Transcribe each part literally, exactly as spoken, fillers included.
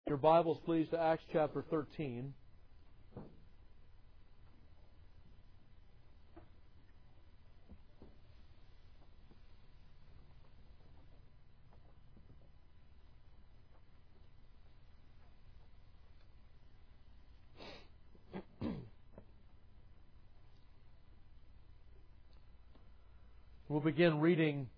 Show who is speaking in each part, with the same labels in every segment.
Speaker 1: Your Bibles, please, to Acts chapter thirteen. We'll begin reading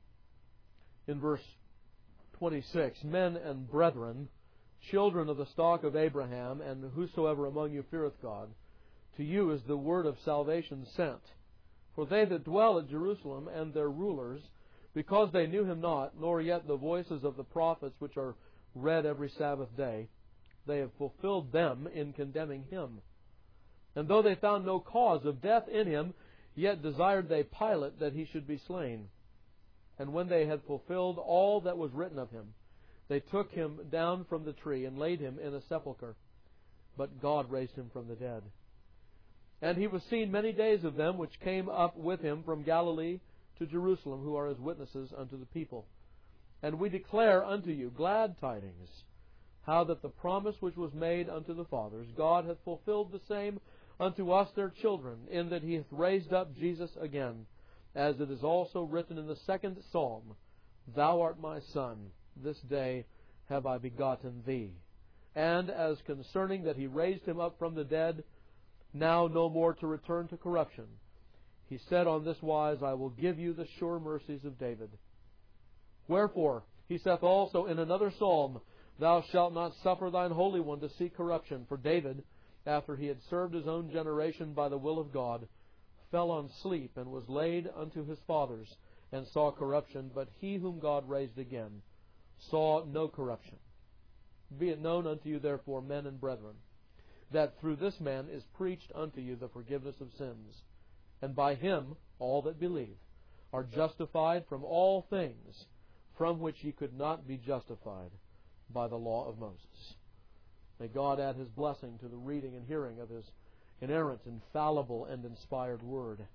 Speaker 1: in verse twenty-six. Men and brethren, children of the stock of Abraham, and whosoever among you feareth God, to you is the word of salvation sent. For they that dwell at Jerusalem and their rulers, because they knew him not, nor yet the voices of the prophets which are read every Sabbath day, they have fulfilled them in condemning him. And though they found no cause of death in him, yet desired they Pilate that he should be slain. And when they had fulfilled all that was written of him, they took him down from the tree and laid him in a sepulchre. But God raised him from the dead. And he was seen many days of them which came up with him from Galilee to Jerusalem, who are his witnesses unto the people. And we declare unto you glad tidings, how that the promise which was made unto the fathers, God hath fulfilled the same unto us their children, in that he hath raised up Jesus again, as it is also written in the second psalm, Thou art my Son, this day have I begotten thee. And as concerning that he raised him up from the dead, now no more to return to corruption, he said on this wise, I will give you the sure mercies of David. Wherefore, he saith also in another psalm, Thou shalt not suffer thine Holy One to see corruption. For David, after he had served his own generation by the will of God, fell on sleep, and was laid unto his fathers, and saw corruption. But he whom God raised again saw no corruption. Be it known unto you, therefore, men and brethren, that through this man is preached unto you the forgiveness of sins. And by him all that believe are justified from all things from which ye could not be justified by the law of Moses. May God add His blessing to the reading and hearing of His inerrant, infallible, and inspired Word.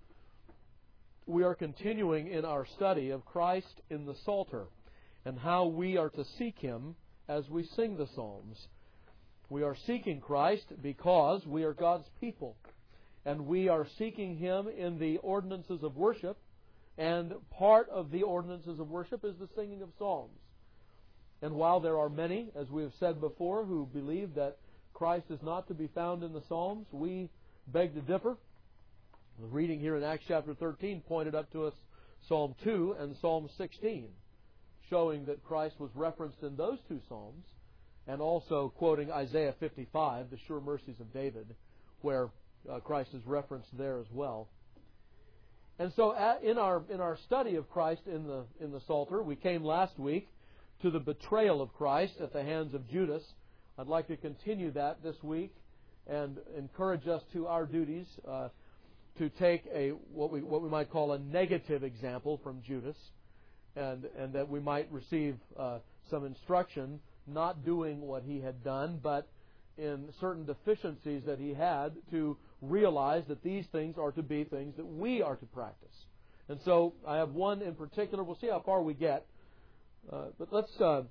Speaker 1: We are continuing in our study of Christ in the Psalter and how we are to seek Him as we sing the Psalms. We are seeking Christ because we are God's people, and we are seeking Him in the ordinances of worship, and part of the ordinances of worship is the singing of psalms. And while there are many, as we have said before, who believe that Christ is not to be found in the Psalms, we beg to differ. The reading here in Acts chapter thirteen pointed up to us Psalm two and Psalm sixteen, showing that Christ was referenced in those two Psalms, and also quoting Isaiah fifty-five, the sure mercies of David, where uh, Christ is referenced there as well. And so at, in our in our study of Christ in the in the Psalter, we came last week to the betrayal of Christ at the hands of Judas. I'd like to continue that this week and encourage us to our duties uh, to take a what we what we might call a negative example from Judas, and and that we might receive uh, some instruction, not doing what he had done, but in certain deficiencies that he had, to realize that these things are to be things that we are to practice. And so I have one in particular. We'll see how far we get. Uh, but let's uh,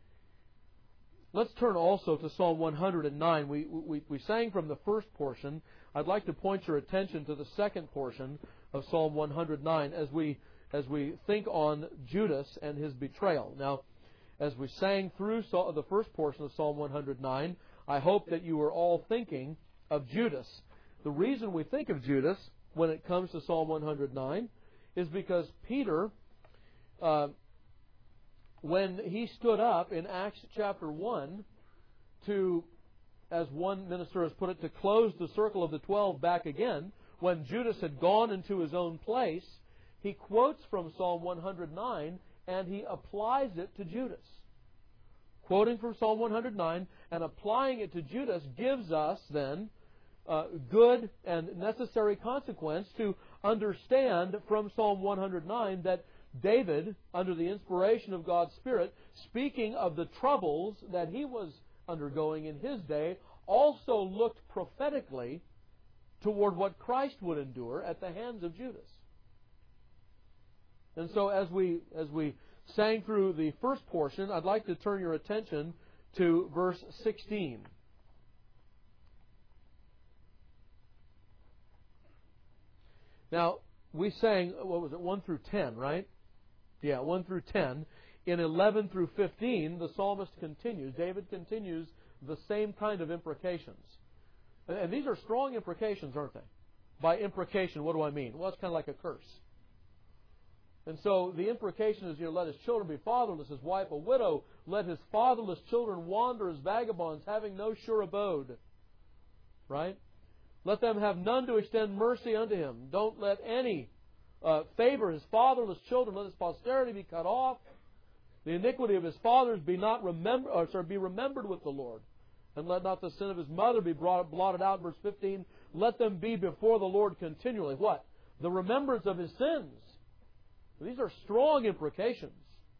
Speaker 1: let's turn also to Psalm one hundred nine. We, we we sang from the first portion. I'd like to point your attention to the second portion of Psalm one hundred nine as we as we think on Judas and his betrayal. Now, as we sang through the first portion of Psalm one hundred nine, I hope that you were all thinking of Judas. The reason we think of Judas when it comes to Psalm one hundred nine is because Peter, uh, when he stood up in Acts chapter one to, as one minister has put it, to close the circle of the twelve back again, when Judas had gone into his own place, he quotes from Psalm one hundred nine and he applies it to Judas. Quoting from Psalm one hundred nine and applying it to Judas gives us then uh, good and necessary consequence to understand from Psalm one hundred nine that David, under the inspiration of God's Spirit, speaking of the troubles that he was undergoing in his day, also looked prophetically toward what Christ would endure at the hands of Judas. And so as we as we sang through the first portion, I'd like to turn your attention to verse sixteen. Now, we sang, what was it, one through ten, right? Yeah, one through ten. In eleven through fifteen, the psalmist continues. David continues the same kind of imprecations. And these are strong imprecations, aren't they? By imprecation, what do I mean? Well, it's kind of like a curse. And so the imprecation is, you know, let his children be fatherless, his wife a widow. Let his fatherless children wander as vagabonds, having no sure abode. Right? Let them have none to extend mercy unto him. Don't let any uh, favor his fatherless children. Let his posterity be cut off. The iniquity of his fathers be not remember, or sorry, be remembered with the Lord. And let not the sin of his mother be brought, blotted out. Verse fifteen. Let them be before the Lord continually. What? The remembrance of his sins. These are strong imprecations.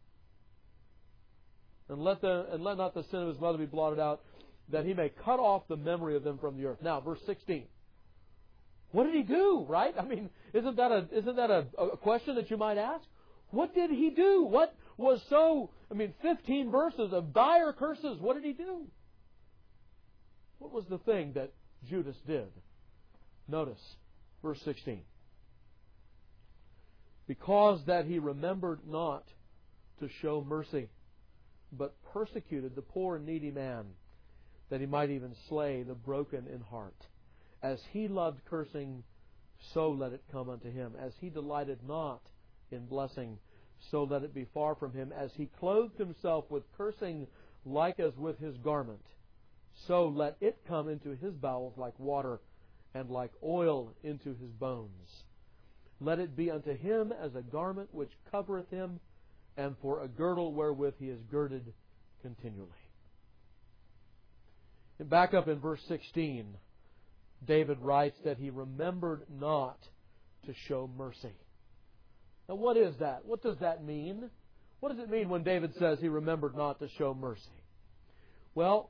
Speaker 1: And let the and let not the sin of his mother be blotted out, that he may cut off the memory of them from the earth. Now, verse sixteen. What did he do? Right? I mean, isn't that a isn't that a, a question that you might ask? What did he do? What was so? I mean, fifteen verses of dire curses. What did he do? What was the thing that Judas did? Notice verse sixteen. Because that he remembered not to show mercy, but persecuted the poor and needy man, that he might even slay the broken in heart. As he loved cursing, so let it come unto him. As he delighted not in blessing, so let it be far from him. As he clothed himself with cursing, like as with his garment, so let it come into his bowels like water, and like oil into his bones. Let it be unto him as a garment which covereth him, and for a girdle wherewith he is girded continually. And back up in verse sixteen, David writes that he remembered not to show mercy. Now what is that? What does that mean? What does it mean when David says he remembered not to show mercy? Well,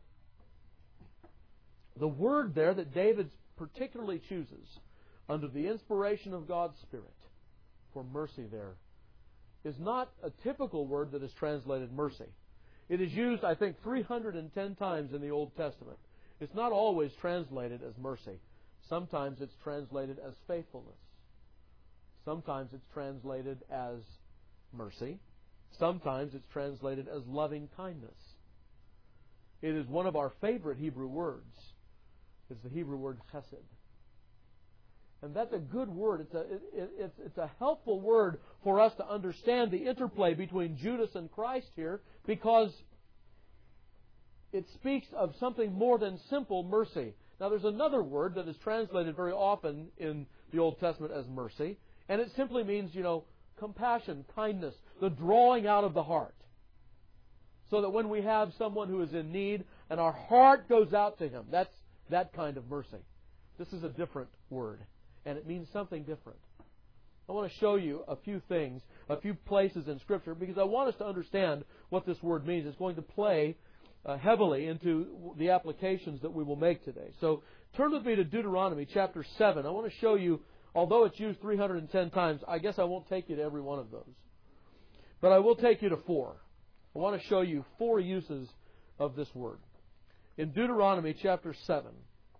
Speaker 1: the word there that David particularly chooses under the inspiration of God's Spirit for mercy there is not a typical word that is translated mercy. It is used, I think, three hundred ten times in the Old Testament. It's not always translated as mercy. Sometimes it's translated as faithfulness. Sometimes it's translated as mercy. Sometimes it's translated as loving kindness. It is one of our favorite Hebrew words. It's the Hebrew word chesed. And that's a good word. It's a, it, it, it's, it's a helpful word for us to understand the interplay between Judas and Christ here, because it speaks of something more than simple mercy. Now, there's another word that is translated very often in the Old Testament as mercy, and it simply means, you know, compassion, kindness, the drawing out of the heart. So that when we have someone who is in need and our heart goes out to him, that's that kind of mercy. This is a different word, and it means something different. I want to show you a few things, a few places in Scripture, because I want us to understand what this word means. It's going to play uh, heavily into the applications that we will make today. So turn with me to Deuteronomy chapter seven. I want to show you, although it's used three hundred ten times, I guess I won't take you to every one of those. But I will take you to four. I want to show you four uses of this word. In Deuteronomy chapter seven,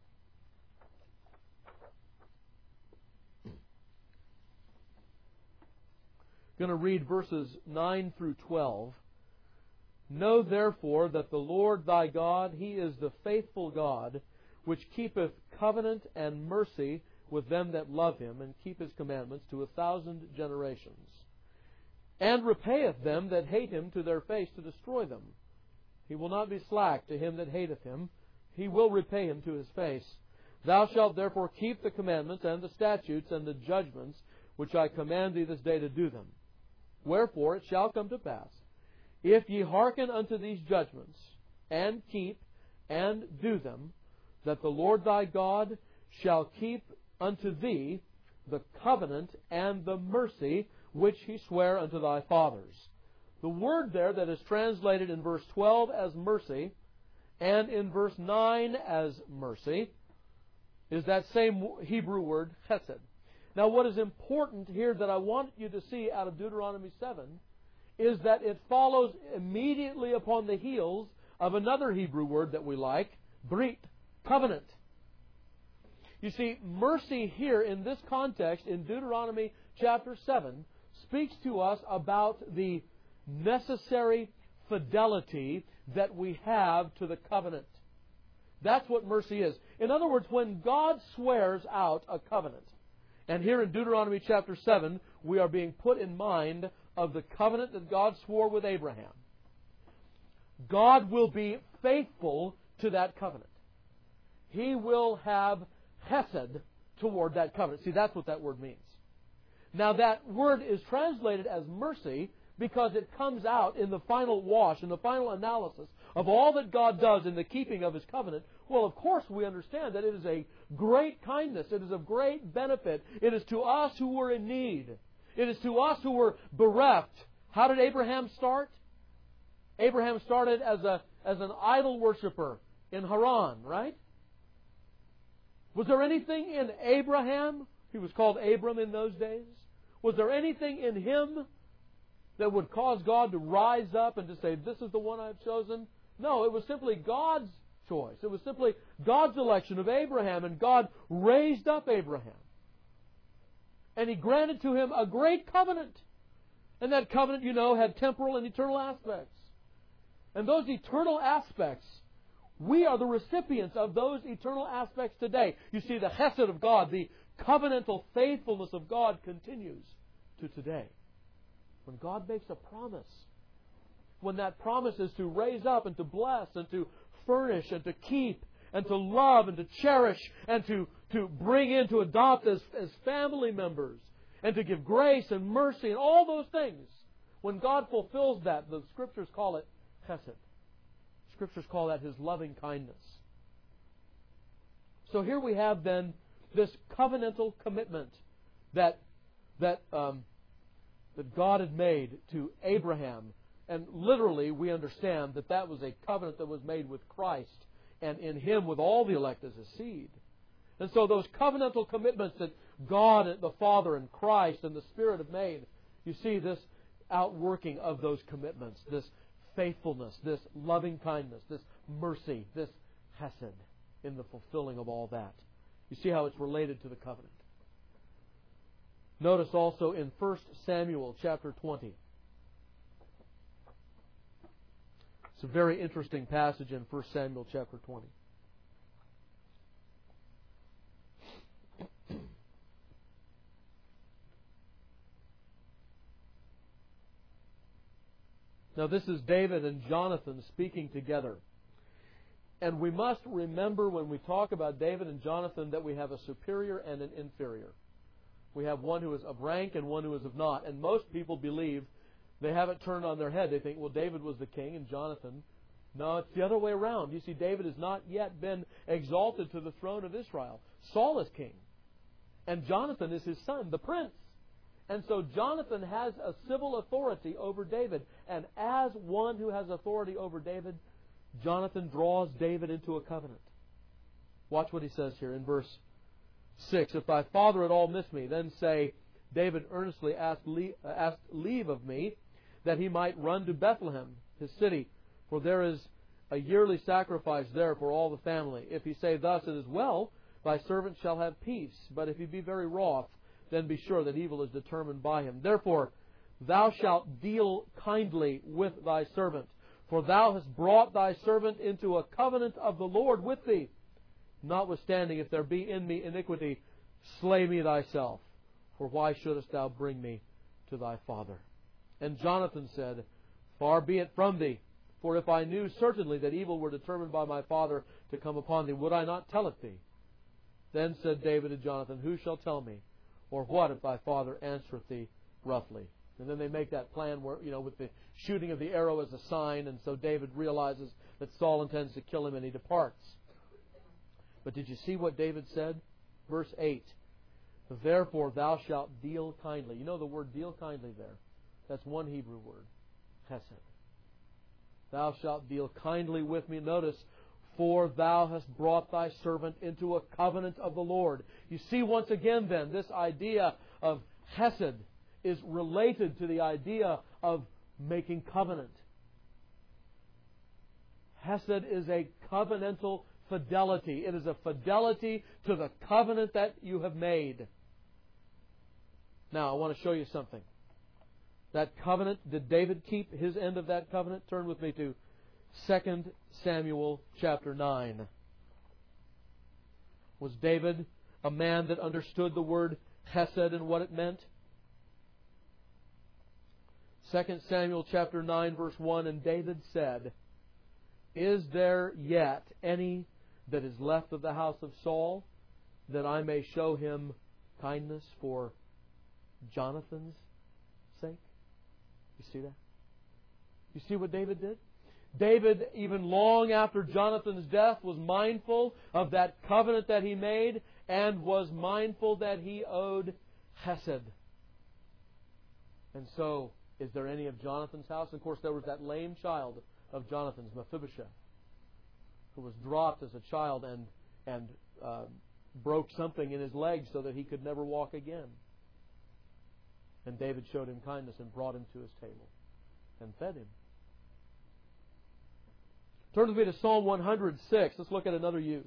Speaker 1: I'm going to read verses nine through twelve. Know therefore that the Lord thy God, He is the faithful God, which keepeth covenant and mercy with them that love Him, and keep His commandments to a thousand generations, and repayeth them that hate Him to their face to destroy them. He will not be slack to him that hateth Him. He will repay him to his face. Thou shalt therefore keep the commandments and the statutes and the judgments which I command thee this day to do them. Wherefore it shall come to pass, if ye hearken unto these judgments, and keep and do them, that the Lord thy God shall keep unto thee the covenant and the mercy which He sware unto thy fathers. The word there that is translated in verse twelve as mercy and in verse nine as mercy is that same Hebrew word, chesed. Now, what is important here that I want you to see out of Deuteronomy seven is that it follows immediately upon the heels of another Hebrew word that we like, brit, covenant. You see, mercy here in this context, in Deuteronomy chapter seven, speaks to us about the necessary fidelity that we have to the covenant. That's what mercy is. In other words, when God swears out a covenant, and here in Deuteronomy chapter seven, we are being put in mind of the covenant that God swore with Abraham. God will be faithful to that covenant. He will have hesed toward that covenant. See, that's what that word means. Now, that word is translated as mercy because it comes out in the final wash, in the final analysis of all that God does in the keeping of His covenant. Well, of course, we understand that it is a great kindness. It is of great benefit. It is to us who were in need. It is to us who were bereft. How did Abraham start? Abraham started as a as an idol worshiper in Haran, right? Was there anything in Abraham? He was called Abram in those days. Was there anything in him that would cause God to rise up and to say, this is the one I've chosen? No, it was simply God's choice. It was simply God's election of Abraham, and God raised up Abraham. And He granted to him a great covenant. And that covenant, you know, had temporal and eternal aspects. And those eternal aspects, we are the recipients of those eternal aspects today. You see, the hesed of God, the covenantal faithfulness of God continues to today. When God makes a promise, when that promise is to raise up and to bless and to furnish and to keep and to love and to cherish and to, to bring in, to adopt as, as family members and to give grace and mercy and all those things, when God fulfills that, the Scriptures call it chesed. Scriptures call that His loving kindness. So here we have then this covenantal commitment that that um, that God had made to Abraham. And literally we understand that that was a covenant that was made with Christ, and in Him with all the elect as a seed. And so those covenantal commitments that God, the Father, and Christ, and the Spirit have made, you see this outworking of those commitments, this faithfulness, this loving kindness, this mercy, this hesed in the fulfilling of all that. You see how it's related to the covenant. Notice also in First Samuel chapter twenty. It's a very interesting passage in First Samuel chapter twenty. Now this is David and Jonathan speaking together. And we must remember when we talk about David and Jonathan that we have a superior and an inferior. We have one who is of rank and one who is of not. And most people believe, they have it turned on their head. They think, well, David was the king and Jonathan. No, it's the other way around. You see, David has not yet been exalted to the throne of Israel. Saul is king. And Jonathan is his son, the prince. And so Jonathan has a civil authority over David. And as one who has authority over David, Jonathan draws David into a covenant. Watch what he says here in verse six. If thy father at all miss me, then say, David earnestly asked leave, uh, asked leave of me, that he might run to Bethlehem, his city, for there is a yearly sacrifice there for all the family. If he say thus, it is well, thy servant shall have peace. But if he be very wroth, then be sure that evil is determined by him. Therefore, thou shalt deal kindly with thy servant, for thou hast brought thy servant into a covenant of the Lord with thee. Notwithstanding, if there be in me iniquity, slay me thyself. For why shouldest thou bring me to thy father? And Jonathan said, Far be it from thee, for if I knew certainly that evil were determined by my father to come upon thee, would I not tell it thee? Then said David to Jonathan, Who shall tell me? Or what if thy father answereth thee roughly? And then they make that plan where, you know, with the shooting of the arrow as a sign, and so David realizes that Saul intends to kill him and he departs. But did you see what David said? Verse eight. Therefore thou shalt deal kindly. You know the word deal kindly there. That's one Hebrew word. Hesed. Thou shalt deal kindly with me. Notice, for thou hast brought thy servant into a covenant of the Lord. You see once again then, this idea of Hesed is related to the idea of making covenant. Hesed is a covenantal fidelity. It is a fidelity to the covenant that you have made. Now, I want to show you something. That covenant, did David keep his end of that covenant? Turn with me to Second Samuel chapter nine. Was David a man that understood the word Hesed and what it meant? Second Samuel chapter nine verse one, and David said, Is there yet any that is left of the house of Saul, that I may show him kindness for Jonathan's sake? You see that? You see what David did? David, even long after Jonathan's death, was mindful of that covenant that he made and was mindful that he owed Hesed. And so, is there any of Jonathan's house? Of course, there was that lame child of Jonathan's, Mephibosheth, who was dropped as a child and, and uh, broke something in his leg so that he could never walk again. And David showed him kindness and brought him to his table and fed him. Turn with me to Psalm one hundred six. Let's look at another use.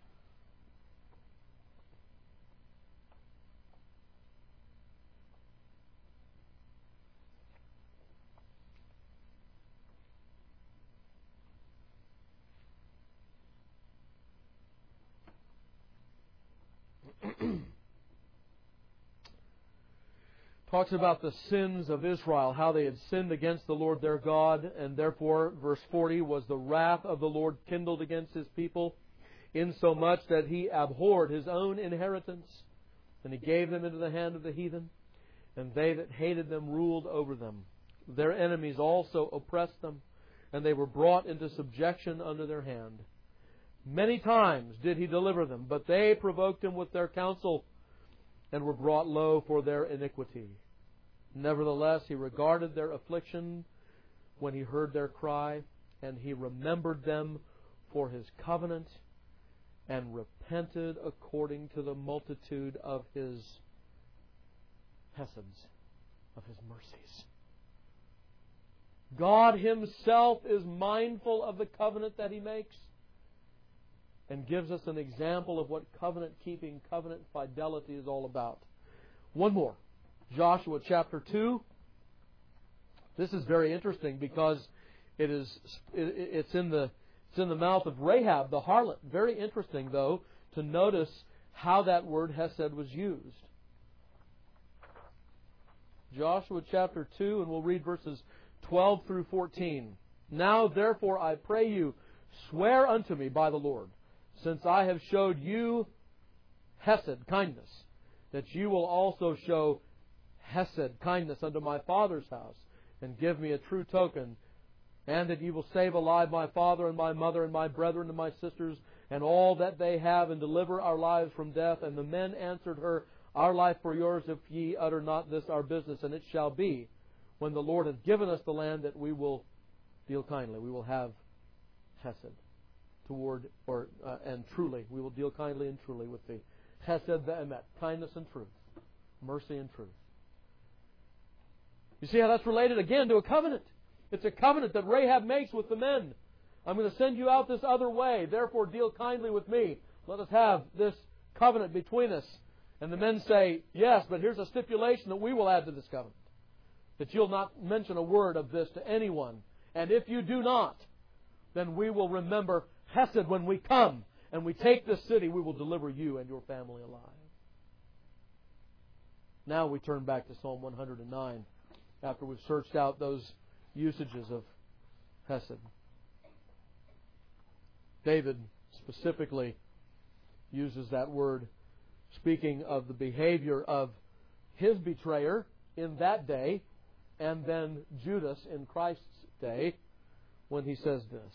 Speaker 1: Talks about the sins of Israel, how they had sinned against the Lord their God, and therefore, verse forty, was the wrath of the Lord kindled against His people, insomuch that He abhorred His own inheritance, and He gave them into the hand of the heathen, and they that hated them ruled over them. Their enemies also oppressed them, and they were brought into subjection under their hand. Many times did He deliver them, but they provoked Him with their counsel, and were brought low for their iniquity. Nevertheless, He regarded their affliction when He heard their cry, and He remembered them for His covenant, and repented according to the multitude of His Heseds, of His mercies. God Himself is mindful of the covenant that He makes, and gives us an example of what covenant-keeping, covenant fidelity is all about. One more. Joshua chapter two. This is very interesting because it is it's in the it's in the mouth of Rahab, the harlot. Very interesting, though, to notice how that word Hesed was used. Joshua chapter two, and we'll read verses twelve through fourteen. Now, therefore, I pray you, swear unto me by the Lord, since I have showed you Hesed, kindness, that you will also show Hesed, kindness, unto my father's house, and give me a true token, and that you will save alive my father and my mother and my brethren and my sisters, and all that they have, and deliver our lives from death. And the men answered her, Our life for yours, if ye utter not this our business. And it shall be, when the Lord hath given us the land, that we will deal kindly. We will have Hesed. Toward, or uh, and truly, we will deal kindly and truly with thee. Hesed ve'emet, kindness and truth, mercy and truth. You see how that's related again to a covenant. It's a covenant that Rahab makes with the men. I'm going to send you out this other way, therefore deal kindly with me. Let us have this covenant between us. And the men say, yes, but here's a stipulation that we will add to this covenant. That you'll not mention a word of this to anyone. And if you do not, then we will remember Hesed when we come and we take this city. We will deliver you and your family alive. Now we turn back to Psalm one hundred nine after we've searched out those usages of Hesed. David specifically uses that word, speaking of the behavior of his betrayer in that day, and then Judas in Christ's day, when he says this.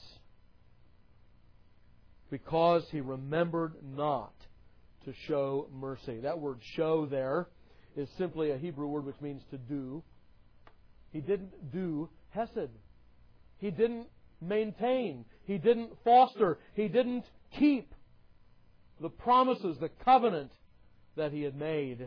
Speaker 1: Because he remembered not to show mercy. That word show there is simply a Hebrew word which means to do. He didn't do Hesed. He didn't maintain. He didn't foster. He didn't keep the promises, the covenant that he had made.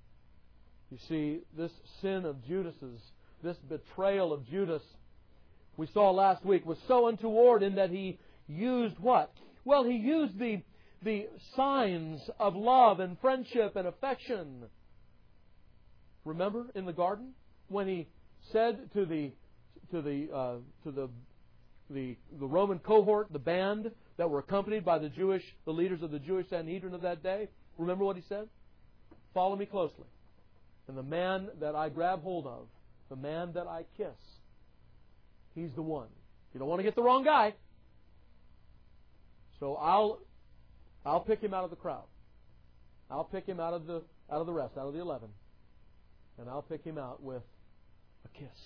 Speaker 1: You see, this sin of Judas's, this betrayal of Judas, we saw last week, was so untoward in that he used what? Well, he used the, the signs of love and friendship and affection. Remember in the garden when he said to the to the uh, to the the the Roman cohort, the band that were accompanied by the Jewish the leaders of the Jewish Sanhedrin of that day? Remember what he said? Follow me closely, and the man that I grab hold of, the man that I kiss, he's the one. You don't want to get the wrong guy. So I'll I'll pick him out of the crowd. I'll pick him out of the out of the rest, out of the eleven. And I'll pick him out with a kiss.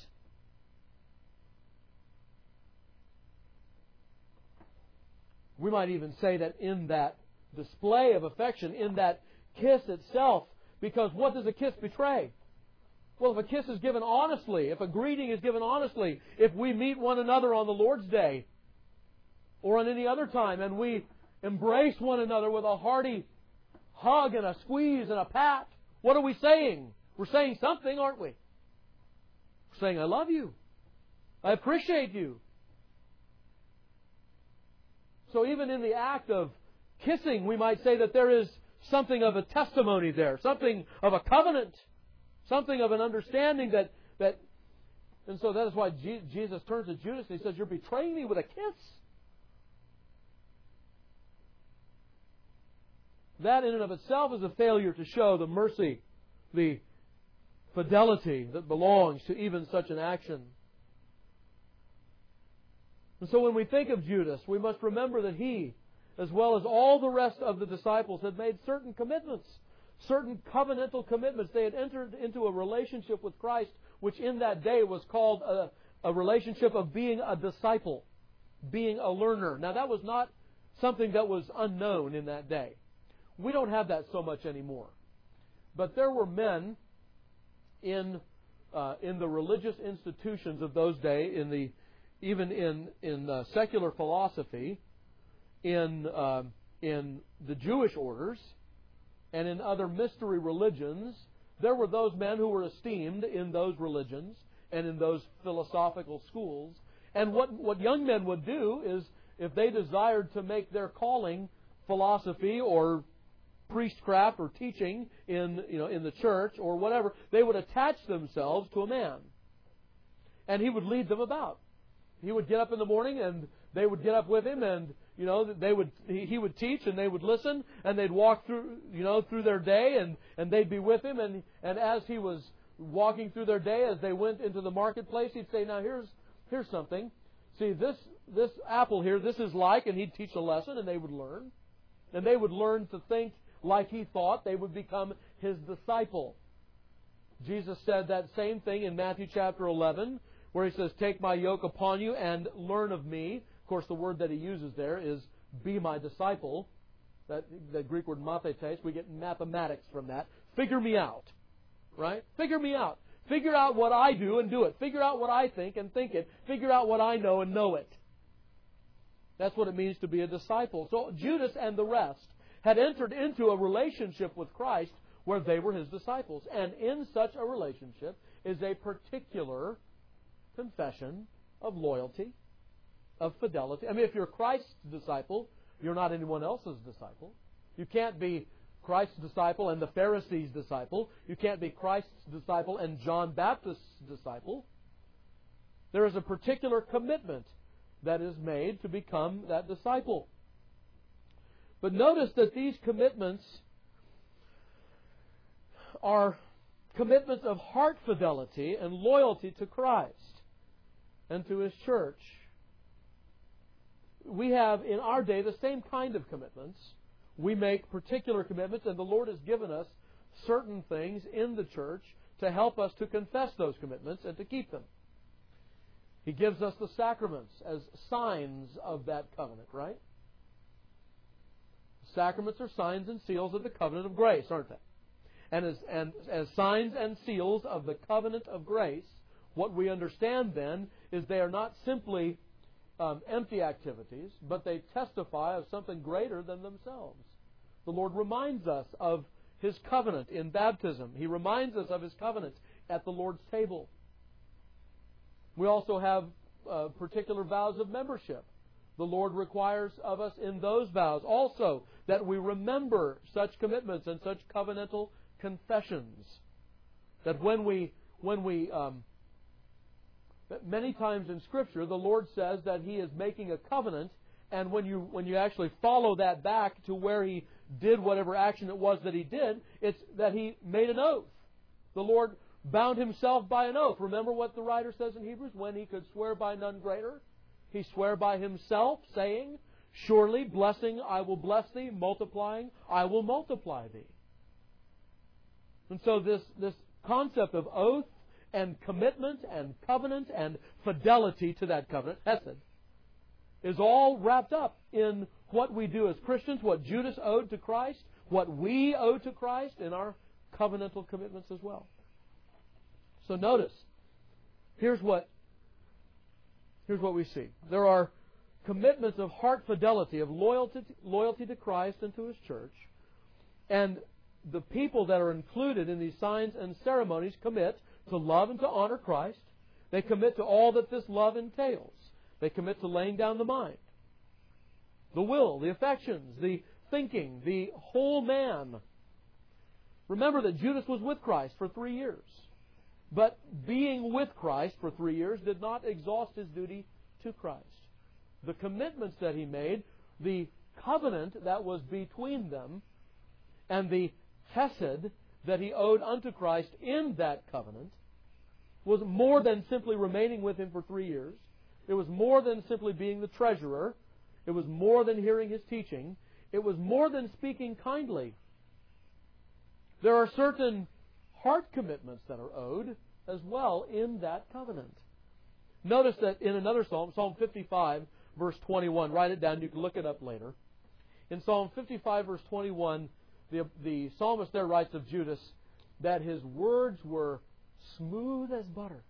Speaker 1: We might even say that in that display of affection, in that kiss itself, because what does a kiss betray? Well, if a kiss is given honestly, if a greeting is given honestly, if we meet one another on the Lord's Day or on any other time and we embrace one another with a hearty hug and a squeeze and a pat, what are we saying? We're saying something, aren't we? We're saying, I love you. I appreciate you. So even in the act of kissing, we might say that there is something of a testimony there, something of a covenant, something of an understanding that... that and so that is why Jesus turns to Judas and he says, you're betraying me with a kiss. That in and of itself is a failure to show the mercy, the fidelity that belongs to even such an action. And so when we think of Judas, we must remember that he, as well as all the rest of the disciples, had made certain commitments, certain covenantal commitments. They had entered into a relationship with Christ, which in that day was called a, a relationship of being a disciple, being a learner. Now that was not something that was unknown in that day. We don't have that so much anymore. But there were men in uh, in the religious institutions of those days, in the even in in uh, secular philosophy, in uh, in the Jewish orders, and in other mystery religions, there were those men who were esteemed in those religions and in those philosophical schools. And what what young men would do is, if they desired to make their calling philosophy or priestcraft or teaching in you know in the church or whatever, they would attach themselves to a man, and he would lead them about. He would get up in the morning, and they would get up with him, and you know they would he, he would teach, and they would listen, and they'd walk through you know through their day, and, and they'd be with him, and and as he was walking through their day, as they went into the marketplace, he'd say, "Now here's here's something. See this this apple here. This is like," and he'd teach a lesson, and they would learn, and they would learn to think like he thought. They would become his disciple. Jesus said that same thing in Matthew chapter eleven, where he says, "Take my yoke upon you and learn of me." Of course, the word that he uses there is "be my disciple." That the Greek word mathetes, we get mathematics from that. Figure me out. Right? Figure me out. Figure out what I do and do it. Figure out what I think and think it. Figure out what I know and know it. That's what it means to be a disciple. So Judas and the rest had entered into a relationship with Christ where they were his disciples. And in such a relationship is a particular confession of loyalty, of fidelity. I mean, if you're Christ's disciple, you're not anyone else's disciple. You can't be Christ's disciple and the Pharisees' disciple. You can't be Christ's disciple and John Baptist's disciple. There is a particular commitment that is made to become that disciple. But notice that these commitments are commitments of heart fidelity and loyalty to Christ and to His church. We have in our day the same kind of commitments. We make particular commitments, and the Lord has given us certain things in the church to help us to confess those commitments and to keep them. He gives us the sacraments as signs of that covenant, right? Sacraments are signs and seals of the covenant of grace, aren't they? And as, and as signs and seals of the covenant of grace, what we understand then is they are not simply um, empty activities, but they testify of something greater than themselves. The Lord reminds us of His covenant in baptism. He reminds us of His covenant at the Lord's table. We also have uh, particular vows of membership. The Lord requires of us in those vows also that we remember such commitments and such covenantal confessions. That when we, when we, um, that many times in Scripture, the Lord says that He is making a covenant, and when you when you actually follow that back to where He did whatever action it was that He did, it's that He made an oath. The Lord bound Himself by an oath. Remember what the writer says in Hebrews? When He could swear by none greater, He swore by Himself, saying, "Surely blessing I will bless thee, multiplying I will multiply thee." And so this, this concept of oath and commitment and covenant and fidelity to that covenant, hesed, is all wrapped up in what we do as Christians, what Judas owed to Christ, what we owe to Christ in our covenantal commitments as well. So notice, here's what, here's what we see. There are commitments of heart fidelity, of loyalty, loyalty to Christ and to His church. And the people that are included in these signs and ceremonies commit to love and to honor Christ. They commit to all that this love entails. They commit to laying down the mind, the will, the affections, the thinking, the whole man. Remember that Judas was with Christ for three years. But being with Christ for three years did not exhaust his duty to Christ. The commitments that he made, the covenant that was between them, and the hesed that he owed unto Christ in that covenant, was more than simply remaining with Him for three years. It was more than simply being the treasurer. It was more than hearing His teaching. It was more than speaking kindly. There are certain heart commitments that are owed as well in that covenant. Notice that in another psalm, Psalm fifty-five, verse twenty-one, write it down, you can look it up later. In Psalm fifty-five, verse twenty-one, the, the psalmist there writes of Judas that his words were smooth as butter.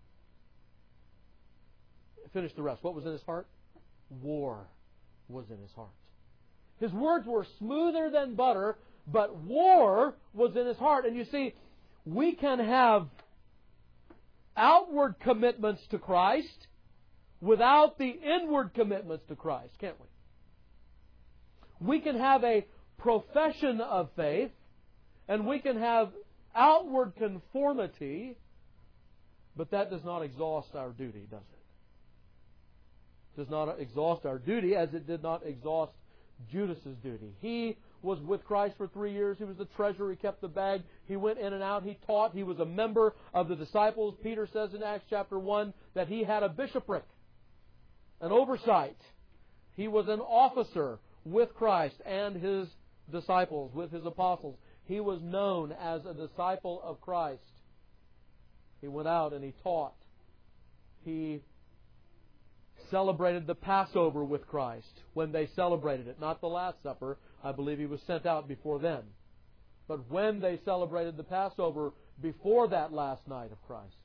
Speaker 1: Finish the rest. What was in his heart? War was in his heart. His words were smoother than butter, but war was in his heart. And you see, we can have outward commitments to Christ without the inward commitments to Christ, can't we? We can have a profession of faith, and we can have outward conformity, but that does not exhaust our duty, does it? Does not exhaust our duty as it did not exhaust Judas's duty. He was with Christ for three years. He was the treasurer. He kept the bag. He went in and out. He taught. He was a member of the disciples. Peter says in Acts chapter one that he had a bishopric, an oversight. He was an officer with Christ and His disciples, with His apostles. He was known as a disciple of Christ. He went out and He taught. He celebrated the Passover with Christ when they celebrated it. Not the Last Supper. I believe He was sent out before then. But when they celebrated the Passover before that last night of Christ's,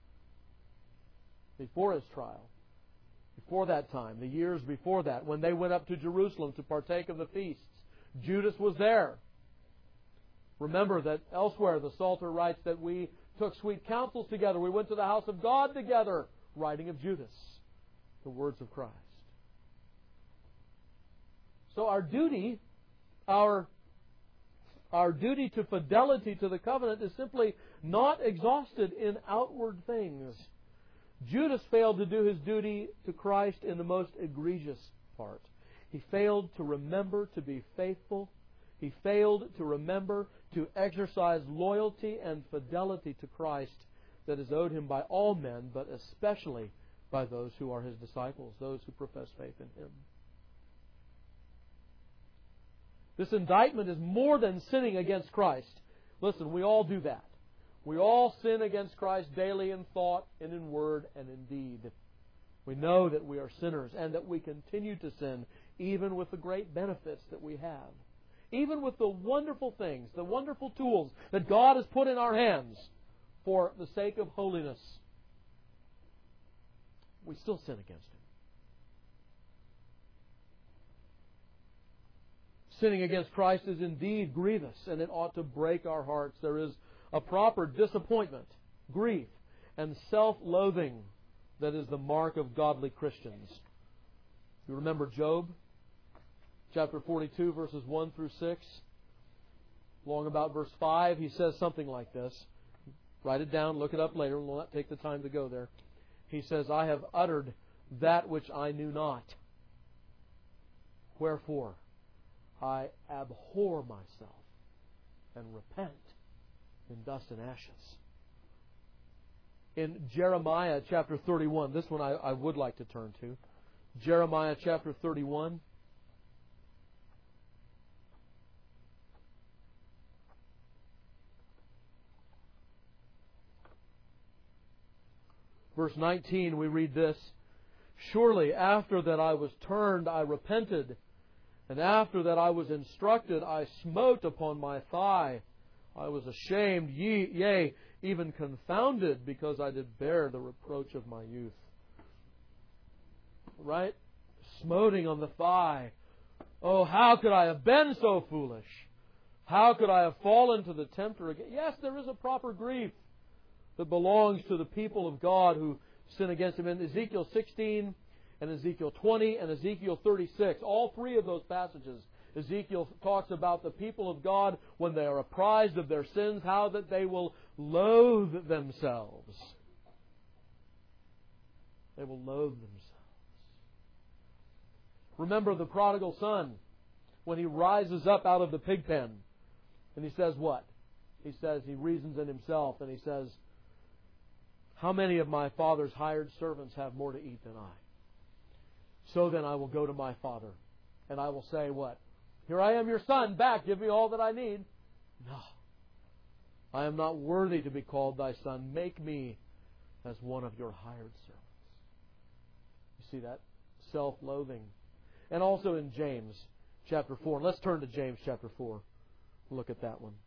Speaker 1: before His trial, before that time, the years before that, when they went up to Jerusalem to partake of the feasts, Judas was there. Remember that elsewhere the Psalter writes that we took sweet counsels together. We went to the house of God together, writing of Judas, the words of Christ. So our duty, our, our duty to fidelity to the covenant is simply not exhausted in outward things. Judas failed to do his duty to Christ in the most egregious part. He failed to remember to be faithful. He failed to remember to exercise loyalty and fidelity to Christ that is owed him by all men, but especially by those who are His disciples, those who profess faith in Him. This indictment is more than sinning against Christ. Listen, we all do that. We all sin against Christ daily in thought and in word and in deed. We know that we are sinners and that we continue to sin even with the great benefits that we have. Even with the wonderful things, the wonderful tools that God has put in our hands for the sake of holiness, we still sin against Him. Sinning against Christ is indeed grievous, and it ought to break our hearts. There is a proper disappointment, grief, and self-loathing that is the mark of godly Christians. You remember Job? Chapter forty-two, verses one through six. Along about verse five, he says something like this. Write it down, look it up later. We'll not take the time to go there. He says, I have uttered that which I knew not. Wherefore, I abhor myself and repent in dust and ashes. In Jeremiah chapter thirty-one, this one I, I would like to turn to. Jeremiah chapter thirty-one. Verse nineteen, we read this. Surely after that I was turned, I repented, and after that I was instructed, I smote upon my thigh. I was ashamed, ye, yea, even confounded, because I did bear the reproach of my youth. Right? Smoting on the thigh. Oh, how could I have been so foolish? How could I have fallen to the tempter again? Yes, there is a proper grief that belongs to the people of God who sin against Him. In Ezekiel sixteen and Ezekiel twenty and Ezekiel thirty-six, all three of those passages, Ezekiel talks about the people of God when they are apprised of their sins, how that they will loathe themselves. They will loathe themselves. Remember the prodigal son when he rises up out of the pig pen and he says what? He says, he reasons in himself and he says, how many of my father's hired servants have more to eat than I? So then I will go to my father and I will say what? Here I am your son, back, give me all that I need. No. I am not worthy to be called thy son. Make me as one of your hired servants. You see that? Self-loathing. And also in James chapter four. Let's turn to James chapter four. Look at that one.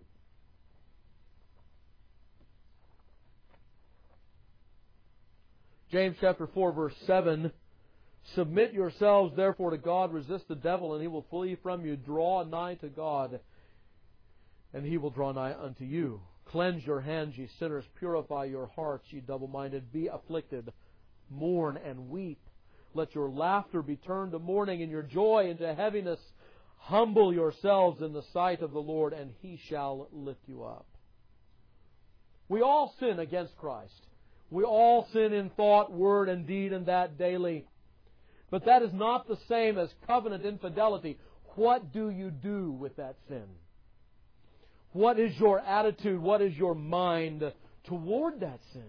Speaker 1: James chapter four, verse seven. Submit yourselves therefore to God, resist the devil, and he will flee from you. Draw nigh to God, and he will draw nigh unto you. Cleanse your hands, ye sinners. Purify your hearts, ye double-minded. Be afflicted. Mourn and weep. Let your laughter be turned to mourning, and your joy into heaviness. Humble yourselves in the sight of the Lord, and He shall lift you up. We all sin against Christ. We all sin in thought, word, and deed, and that daily. But that is not the same as covenant infidelity. What do you do with that sin? What is your attitude? What is your mind toward that sin?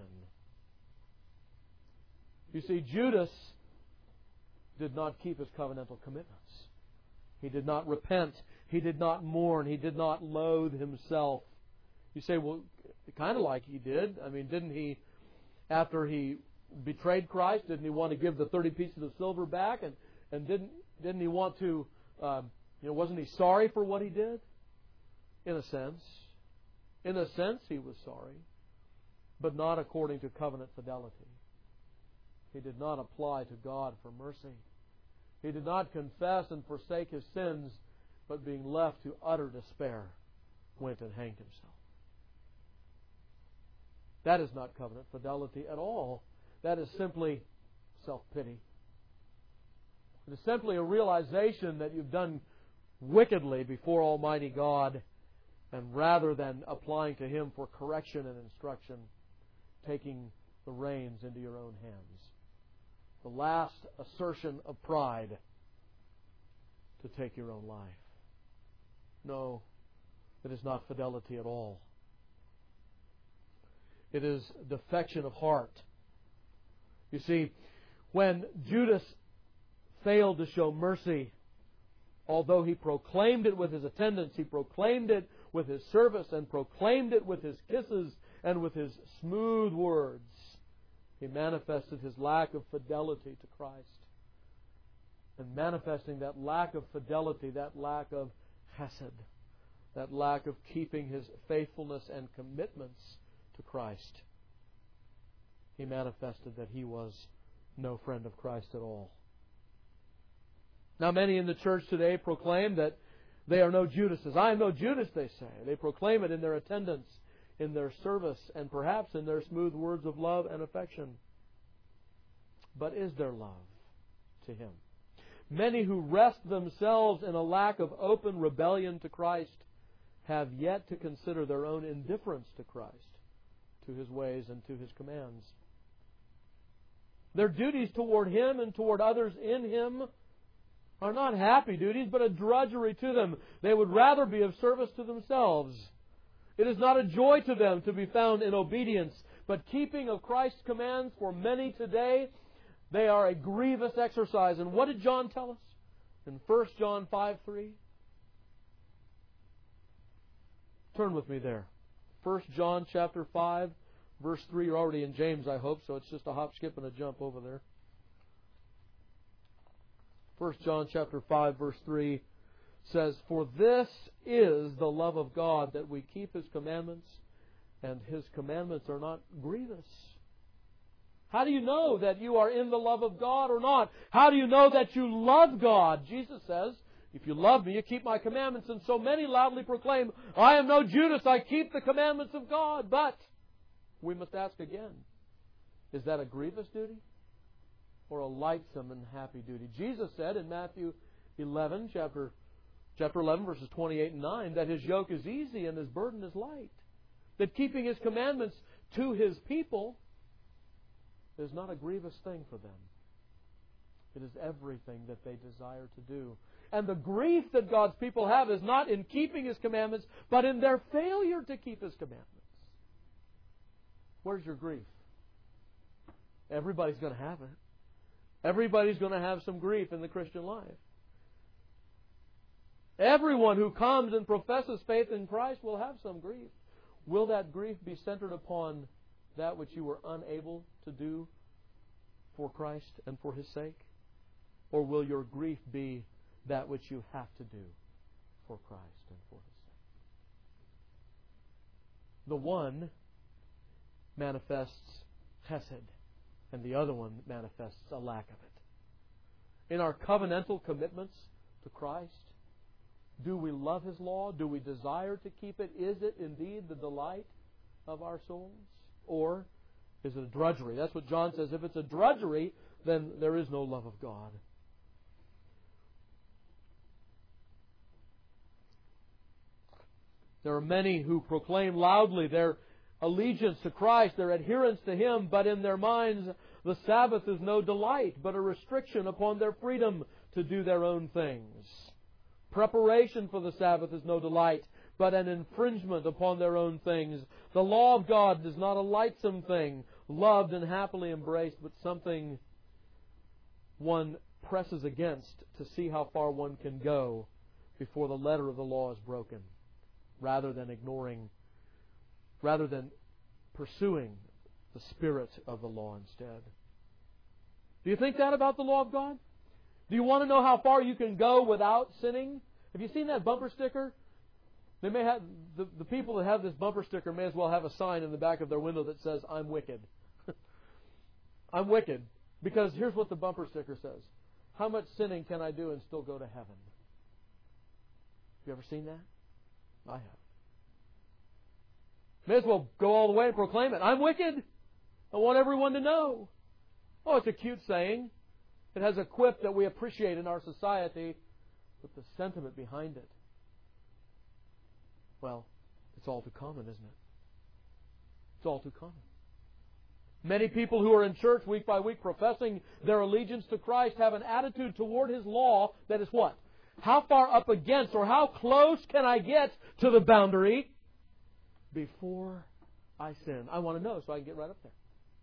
Speaker 1: You see, Judas did not keep his covenantal commitments. He did not repent. He did not mourn. He did not loathe himself. You say, well, kind of like he did. I mean, didn't he, after he betrayed Christ, didn't he want to give the thirty pieces of silver back? And, and didn't didn't he want to, um, you know, wasn't he sorry for what he did? In a sense. In a sense, he was sorry. But not according to covenant fidelity. He did not apply to God for mercy. He did not confess and forsake his sins, but being left to utter despair, went and hanged himself. That is not covenant fidelity at all. That is simply self-pity. It is simply a realization that you've done wickedly before Almighty God, and rather than applying to Him for correction and instruction, taking the reins into your own hands. The last assertion of pride to take your own life. No, it is not fidelity at all. It is defection of heart. You see, when Judas failed to show mercy, although he proclaimed it with his attendance, he proclaimed it with his service, and proclaimed it with his kisses and with his smooth words, he manifested his lack of fidelity to Christ. And manifesting that lack of fidelity, that lack of hesed, that lack of keeping his faithfulness and commitments to Christ, he manifested that he was no friend of Christ at all. Now, many in the church today proclaim that they are no Judases. I am no Judas, they say. They proclaim it in their attendance, in their service, and perhaps in their smooth words of love and affection. but is there love to Him? Many who rest themselves in a lack of open rebellion to Christ have yet to consider their own indifference to Christ, to His ways and to His commands. Their duties toward Him and toward others in Him are not happy duties, but a drudgery to them. They would rather be of service to themselves. It is not a joy to them to be found in obedience, but keeping of Christ's commands for many today, they are a grievous exercise. And what did John tell us in First John five three? Turn with me there. First John chapter five, verse three. You're already in James, I hope, so it's just a hop, skip, and a jump over there. First John chapter five, verse three says, "For this is the love of God, that we keep His commandments, and His commandments are not grievous." How do you know that you are in the love of God or not? How do you know that you love God? Jesus says, "If you love Me, you keep My commandments." And so many loudly proclaim, "I am no Judas, I keep the commandments of God." But we must ask again, is that a grievous duty or a lightsome and happy duty? Jesus said in Matthew eleven, chapter, chapter eleven, verses twenty-eight and nine, that His yoke is easy and His burden is light. That keeping His commandments to His people is not a grievous thing for them. It is everything that they desire to do. And the grief that God's people have is not in keeping His commandments, but in their failure to keep His commandments. Where's your grief? Everybody's going to have it. Everybody's going to have some grief in the Christian life. Everyone who comes and professes faith in Christ will have some grief. Will that grief be centered upon that which you were unable to do for Christ and for His sake? Or will your grief be that which you have to do for Christ and for His sake? The one manifests chesed, and the other one manifests a lack of it. In our covenantal commitments to Christ, do we love His law? Do we desire to keep it? Is it indeed the delight of our souls? Or is it a drudgery? That's what John says. If it's a drudgery, then there is no love of God. There are many who proclaim loudly their allegiance to Christ, their adherence to Him, but in their minds the Sabbath is no delight, but a restriction upon their freedom to do their own things. Preparation for the Sabbath is no delight, but an infringement upon their own things. The law of God is not a lightsome thing, loved and happily embraced, but something one presses against to see how far one can go before the letter of the law is broken, rather than ignoring, rather than pursuing the spirit of the law instead. Do you think that about the law of God? Do you want to know how far you can go without sinning? Have you seen that bumper sticker? They may have the, the people that have this bumper sticker may as well have a sign in the back of their window that says, "I'm wicked." I'm wicked. Because here's what the bumper sticker says. How much sinning can I do and still go to heaven? Have you ever seen that? I have. May as well go all the way and proclaim it. I'm wicked. I want everyone to know. Oh, it's a cute saying. It has a quip that we appreciate in our society, but the sentiment behind it, well, it's all too common, isn't it? It's all too common. Many people who are in church week by week professing their allegiance to Christ have an attitude toward His law that is what? How far up against or how close can I get to the boundary before I sin? I want to know so I can get right up there.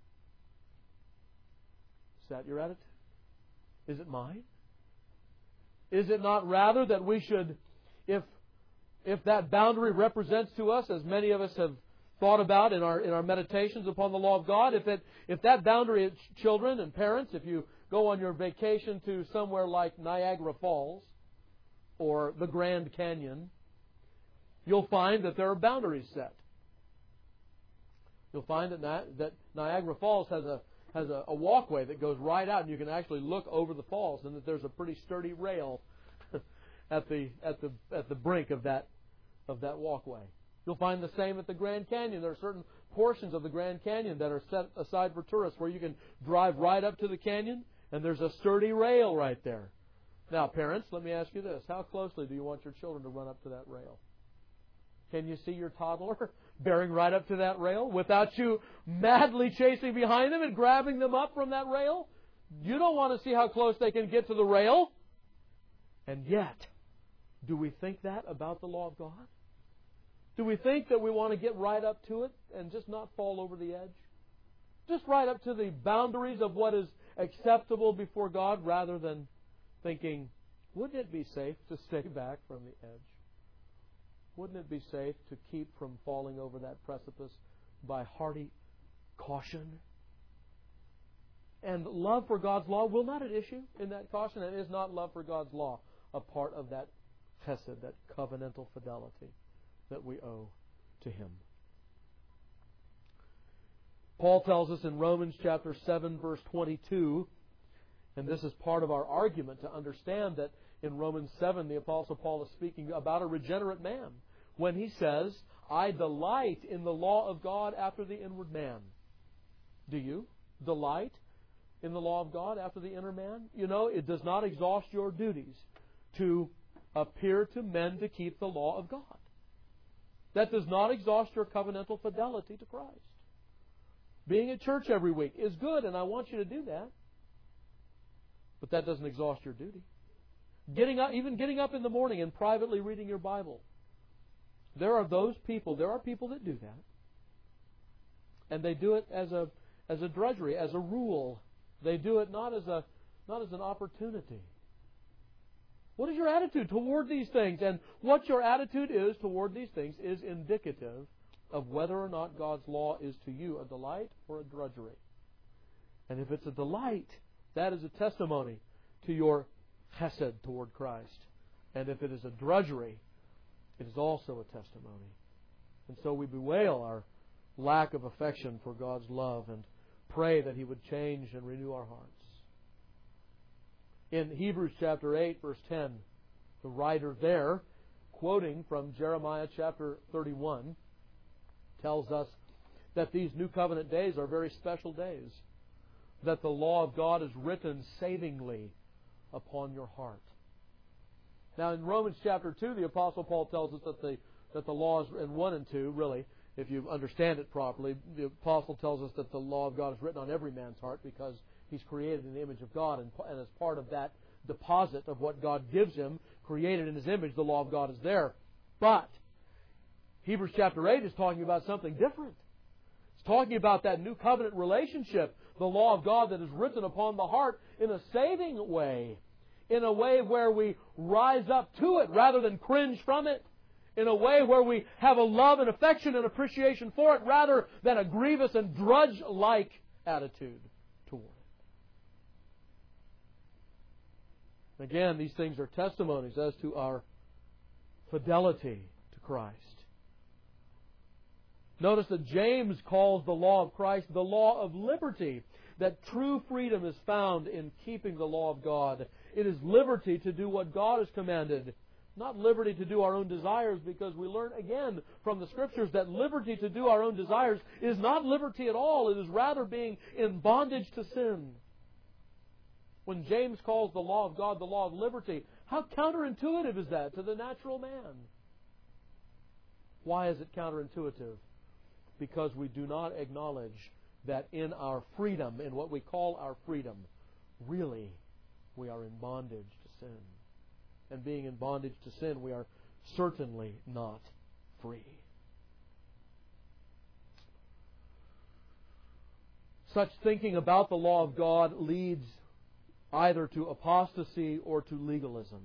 Speaker 1: Is that your attitude? Is it mine? Is it not rather that we should, if if that boundary represents to us, as many of us have thought about in our in our meditations upon the law of God, if it if that boundary, children and parents, if you go on your vacation to somewhere like Niagara Falls or the Grand Canyon, you'll find that there are boundaries set. You'll find that that Niagara Falls has a has a, a walkway that goes right out, and you can actually look over the falls, and that there's a pretty sturdy rail at the at the at the brink of that of that walkway. You'll find the same at the Grand Canyon. There are certain portions of the Grand Canyon that are set aside for tourists where you can drive right up to the canyon, and there's a sturdy rail right there. Now, parents, let me ask you this. How closely do you want your children to run up to that rail? Can you see your toddler bearing right up to that rail without you madly chasing behind them and grabbing them up from that rail? You don't want to see how close they can get to the rail. And yet, do we think that about the law of God? Do we think that we want to get right up to it and just not fall over the edge? Just right up to the boundaries of what is acceptable before God, rather than thinking, wouldn't it be safe to stay back from the edge? Wouldn't it be safe to keep from falling over that precipice by hearty caution? And love for God's law, will not an issue in that caution? And is not love for God's law a part of that chesed, that covenantal fidelity that we owe to Him? Paul tells us in Romans chapter seven, verse twenty-two, and this is part of our argument to understand that in Romans seven, the Apostle Paul is speaking about a regenerate man when he says, I delight in the law of God after the inward man. Do you delight in the law of God after the inner man? You know, it does not exhaust your duties to appear to men to keep the law of God. That does not exhaust your covenantal fidelity to Christ. Being at church every week is good, and I want you to do that. But that doesn't exhaust your duty. Getting up, even getting up in the morning and privately reading your Bible. There are those people, there are people that do that. And they do it as a as a drudgery, as a rule. They do it not as a not as an opportunity. What is your attitude toward these things? And what your attitude is toward these things is indicative of whether or not God's law is to you a delight or a drudgery. And if it's a delight, that is a testimony to your chesed toward Christ. And if it is a drudgery, it is also a testimony. And so we bewail our lack of affection for God's love and pray that He would change and renew our hearts. In Hebrews chapter eight, verse ten, the writer there, quoting from Jeremiah chapter thirty-one, tells us that these new covenant days are very special days, that the law of God is written savingly upon your heart. Now in Romans chapter two, the Apostle Paul tells us that the that the law is, in one and two, really, if you understand it properly, the Apostle tells us that the law of God is written on every man's heart because he's created in the image of God, and, and as part of that deposit of what God gives him, created in His image, the law of God is there. But Hebrews chapter eight is talking about something different. It's talking about that new covenant relationship, the law of God that is written upon the heart in a saving way, in a way where we rise up to it rather than cringe from it, in a way where we have a love and affection and appreciation for it rather than a grievous and drudge-like attitude toward it. Again, these things are testimonies as to our fidelity to Christ. Notice that James calls the law of Christ the law of liberty, that true freedom is found in keeping the law of God. It is liberty to do what God has commanded, not liberty to do our own desires, because we learn again from the Scriptures that liberty to do our own desires is not liberty at all. It is rather being in bondage to sin. When James calls the law of God the law of liberty, how counterintuitive is that to the natural man? Why is it counterintuitive? Because we do not acknowledge that in our freedom, in what we call our freedom, really we are in bondage to sin. And being in bondage to sin, we are certainly not free. Such thinking about the law of God leads either to apostasy or to legalism.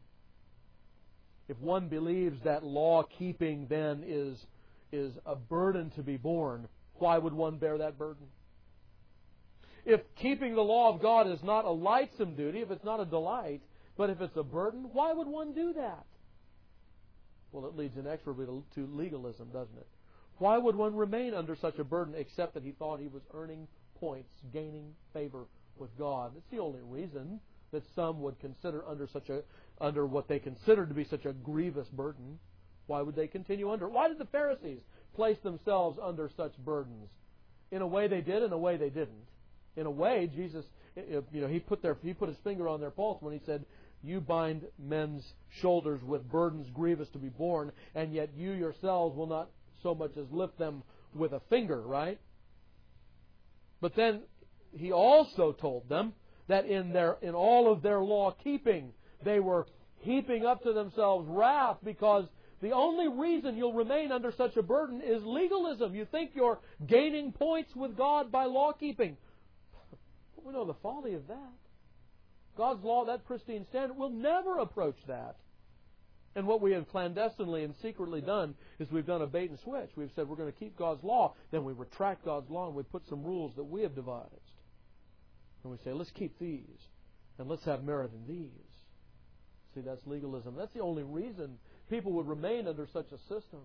Speaker 1: If one believes that law-keeping then is, is a burden to be borne, why would one bear that burden? If keeping the law of God is not a lightsome duty, if it's not a delight, but if it's a burden, why would one do that? Well, it leads inexorably to legalism, doesn't it? Why would one remain under such a burden except that he thought he was earning points, gaining favor with God? It's the only reason that some would consider under such a under what they consider to be such a grievous burden. Why would they continue under? Why did the Pharisees place themselves under such burdens? In a way they did, in a way they didn't. In a way, Jesus, you know, he put their he put his finger on their pulse when he said, "You bind men's shoulders with burdens grievous to be borne, and yet you yourselves will not so much as lift them with a finger," right? But then he also told them that in their in all of their law keeping, they were heaping up to themselves wrath, because the only reason you'll remain under such a burden is legalism. You think you're gaining points with God by law keeping. We know the folly of that. God's law, that pristine standard, will never approach that. And what we have clandestinely and secretly done is we've done a bait and switch. We've said we're going to keep God's law, then we retract God's law and we put some rules that we have devised. And we say, let's keep these, and let's have merit in these. See, that's legalism. That's the only reason people would remain under such a system.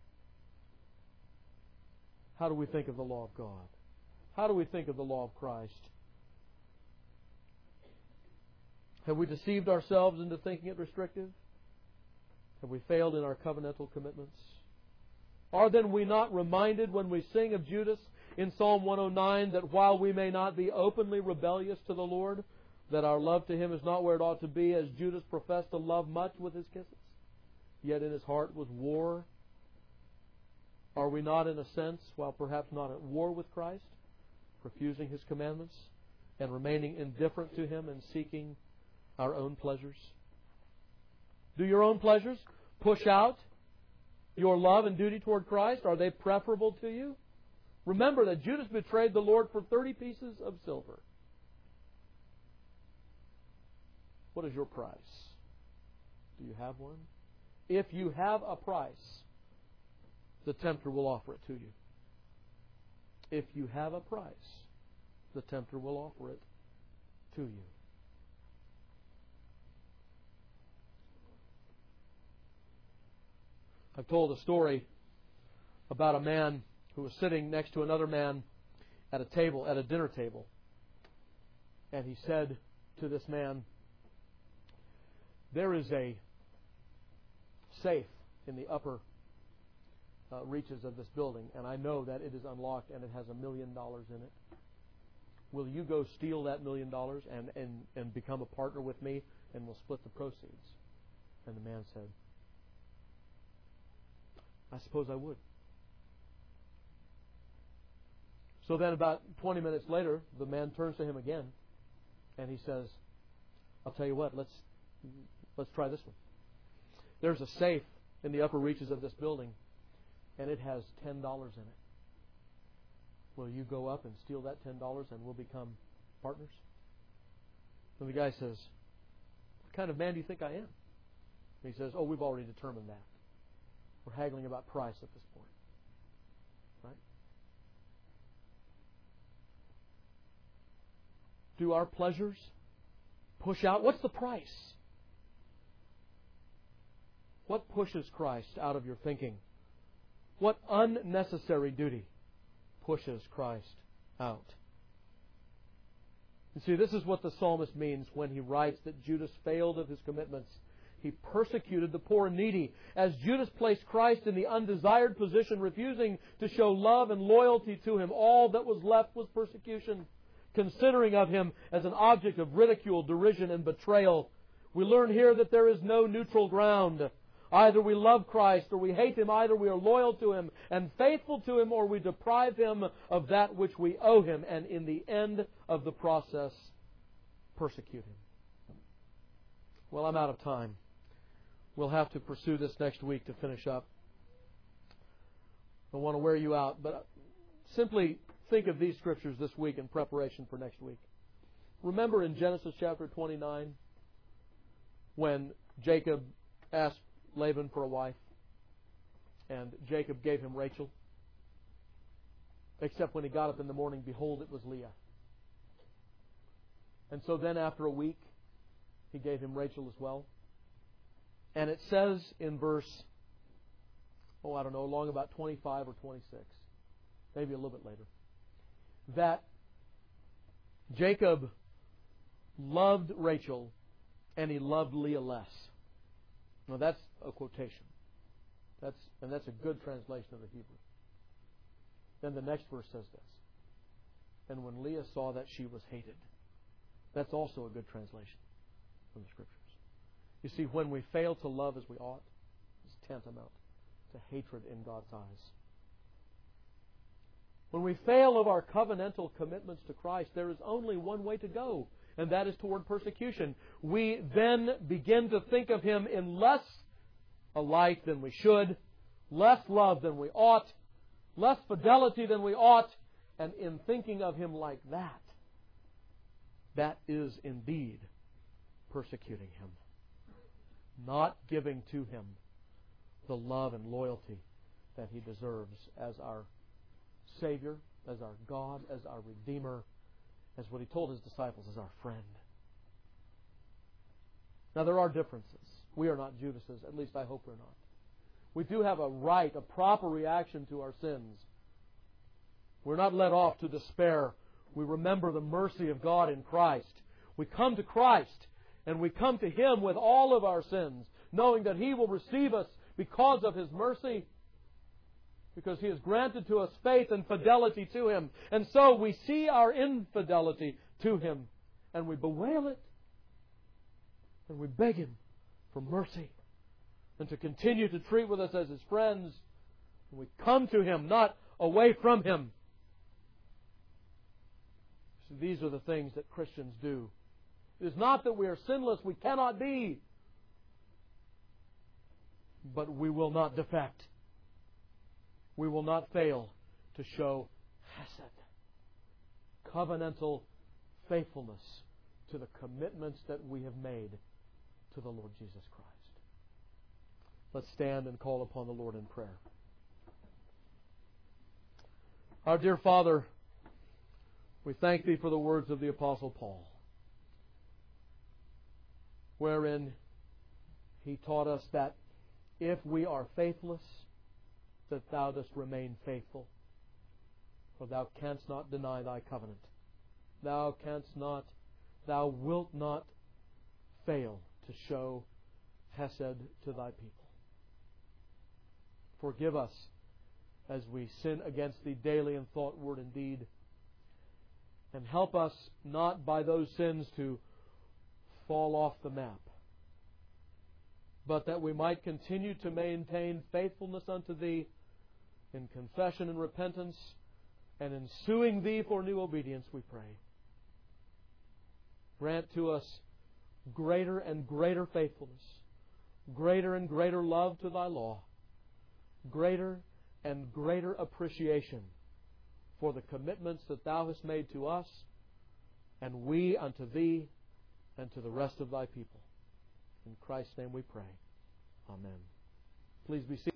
Speaker 1: How do we think of the law of God? How do we think of the law of Christ? Have we deceived ourselves into thinking it restrictive? Have we failed in our covenantal commitments? Are then we not reminded when we sing of Judas in Psalm one oh nine that while we may not be openly rebellious to the Lord, that our love to Him is not where it ought to be, as Judas professed to love much with his kisses, yet in his heart was war? Are we not, in a sense, while perhaps not at war with Christ, refusing His commandments and remaining indifferent to Him and seeking our own pleasures? Do your own pleasures push out your love and duty toward Christ? Are they preferable to you? Remember that Judas betrayed the Lord for thirty pieces of silver. What is your price? Do you have one? If you have a price, the tempter will offer it to you. If you have a price, the tempter will offer it to you. I've told a story about a man who was sitting next to another man at a table, at a dinner table. And he said to this man, "There is a safe in the upper uh, reaches of this building, and I know that it is unlocked and it has a million dollars in it. Will you go steal that million dollars and, and, and become a partner with me, and we'll split the proceeds?" And the man said, "I suppose I would." So then about twenty minutes later, the man turns to him again and he says, "I'll tell you what, let's let's try this one. There's a safe in the upper reaches of this building and it has ten dollars in it. Will you go up and steal that ten dollars and we'll become partners?" And the guy says, "What kind of man do you think I am?" And he says, "Oh, we've already determined that. We're haggling about price at this point." Right? Do our pleasures push out? What's the price? What pushes Christ out of your thinking? What unnecessary duty pushes Christ out? You see, this is what the psalmist means when he writes that Judas failed of his commitments. He persecuted the poor and needy. As Judas placed Christ in the undesired position, refusing to show love and loyalty to Him, all that was left was persecution, considering of Him as an object of ridicule, derision, and betrayal. We learn here that there is no neutral ground. Either we love Christ or we hate Him. Either we are loyal to Him and faithful to Him, or we deprive Him of that which we owe Him, and in the end of the process, persecute Him. Well, I'm out of time. We'll have to pursue this next week to finish up. I don't want to wear you out, but simply think of these scriptures this week in preparation for next week. Remember in Genesis chapter twenty-nine when Jacob asked Laban for a wife, and Jacob gave him Rachel, except when he got up in the morning, behold, it was Leah. And so then after a week, he gave him Rachel as well. And it says in verse, oh, I don't know, along about twenty-five or twenty-six, maybe a little bit later, that Jacob loved Rachel and he loved Leah less. Now that's a quotation. That's and that's a good translation of the Hebrew. Then the next verse says this. And when Leah saw that she was hated. That's also a good translation from the Scriptures. You see, when we fail to love as we ought, it's tantamount to hatred in God's eyes. When we fail of our covenantal commitments to Christ, there is only one way to go, and that is toward persecution. We then begin to think of Him in less a light than we should, less love than we ought, less fidelity than we ought, and in thinking of Him like that, that is indeed persecuting Him. Not giving to Him the love and loyalty that He deserves as our Savior, as our God, as our Redeemer, as what He told His disciples, as our friend. Now there are differences. We are not Judases, at least I hope we're not. We do have a right, a proper reaction to our sins. We're not let off to despair. We remember the mercy of God in Christ. We come to Christ, and we come to Him with all of our sins, knowing that He will receive us because of His mercy, because He has granted to us faith and fidelity to Him. And so we see our infidelity to Him, and we bewail it, and we beg Him for mercy, and to continue to treat with us as His friends. And we come to Him, not away from Him. So these are the things that Christians do. It is not that we are sinless, we cannot be. But we will not defect. We will not fail to show hesed, covenantal faithfulness to the commitments that we have made to the Lord Jesus Christ. Let's stand and call upon the Lord in prayer. Our dear Father, we thank Thee for the words of the Apostle Paul, wherein he taught us that if we are faithless, that Thou dost remain faithful. For Thou canst not deny Thy covenant. Thou canst not, Thou wilt not fail to show hesed to Thy people. Forgive us as we sin against Thee daily in thought, word, and deed. And help us not by those sins to fall off the map, but that we might continue to maintain faithfulness unto Thee in confession and repentance, and in suing Thee for new obedience, we pray. Grant to us greater and greater faithfulness, greater and greater love to Thy law, greater and greater appreciation for the commitments that Thou hast made to us, and we unto Thee, and to the rest of Thy people. In Christ's name we pray. Amen. Please be seated.